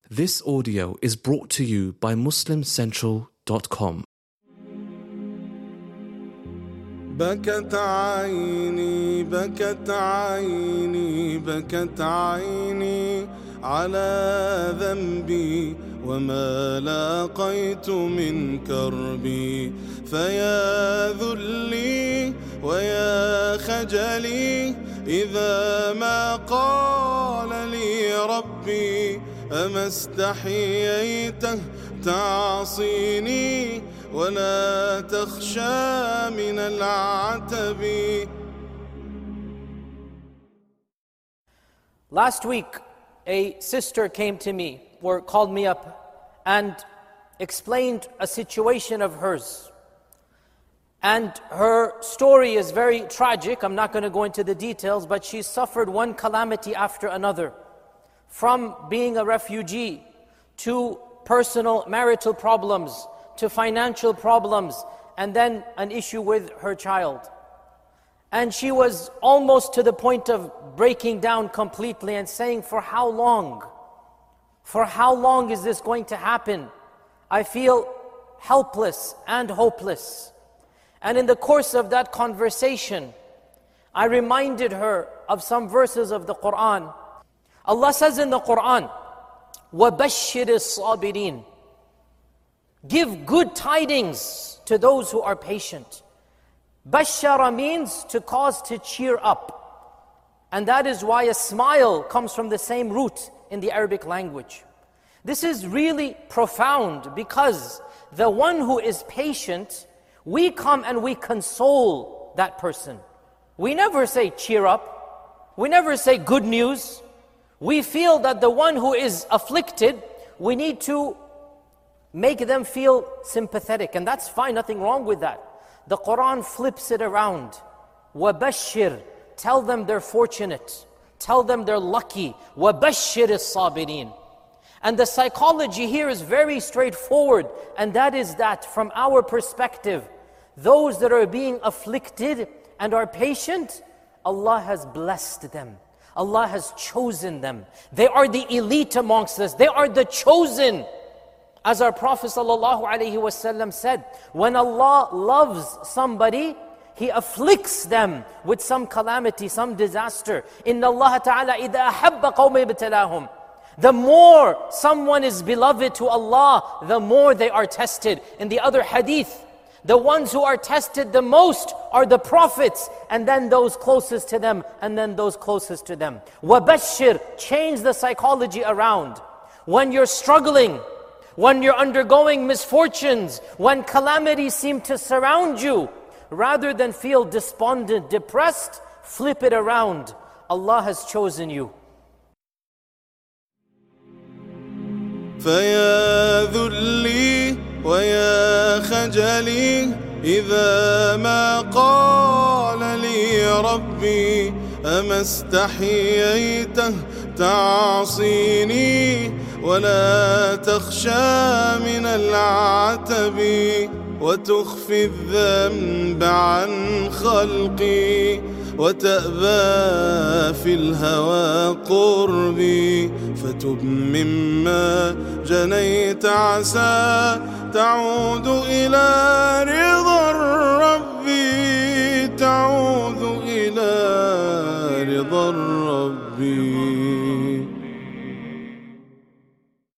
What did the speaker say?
This audio is brought to you by MuslimCentral.com. بكت عيني بكت عيني بكت عيني على ذنبي وما لاقيت من كربي فيا ذلي ويا خجلي إذا ما قال لي ربي أما استحييت تعصيني ولا تخشى من العتب. Last week, a sister came to me, or called me up, and explained a situation of hers. And her story is very tragic. I'm not going to go into the details, but she suffered one calamity after another. From being a refugee, to personal marital problems, to financial problems, and then an issue with her child. And she was almost to the point of breaking down completely and saying, for how long? For how long is this going to happen? I feel helpless and hopeless. And in the course of that conversation, I reminded her of some verses of the Quran. Allah says in the Quran, وَبَشِّرِ الصَّابِرِينَ, give good tidings to those who are patient. Bashara means to cause to cheer up. And that is why a smile comes from the same root in the Arabic language. This is really profound because the one who is patient, we come and we console that person. We never say cheer up. We never say good news. We feel that the one who is afflicted, we need to make them feel sympathetic. And that's fine, nothing wrong with that. The Quran flips it around. وَبَشِّرْ, tell them they're fortunate. Tell them they're lucky. وَبَشِّرِ الصَّابِرِينَ. And the psychology here is very straightforward. And that is that from our perspective, those that are being afflicted and are patient, Allah has blessed them. Allah has chosen them. They are the elite amongst us. They are the chosen. As our Prophet ﷺ said, when Allah loves somebody, He afflicts them with some calamity, some disaster. Inna Allah ta'ala idha ahabba qawmi ibtalahum. The more someone is beloved to Allah, the more they are tested. In the other hadith, the ones who are tested the most are the prophets, and then those closest to them, and then those closest to them. وَبَشِّرْ, change the psychology around. When you're struggling, when you're undergoing misfortunes, when calamities seem to surround you, rather than feel despondent, depressed, flip it around. Allah has chosen you. فيا ذلي ويا خجلي إذا ما قال لي ربي أما استحييت تعصيني ولا تخشى من العتب وتخفي الذنب عن خلقي وتأبى في الهوى قربي فتب مما جنيت عسى تعود إلى رضا الرب تعود إلى رضا الرب.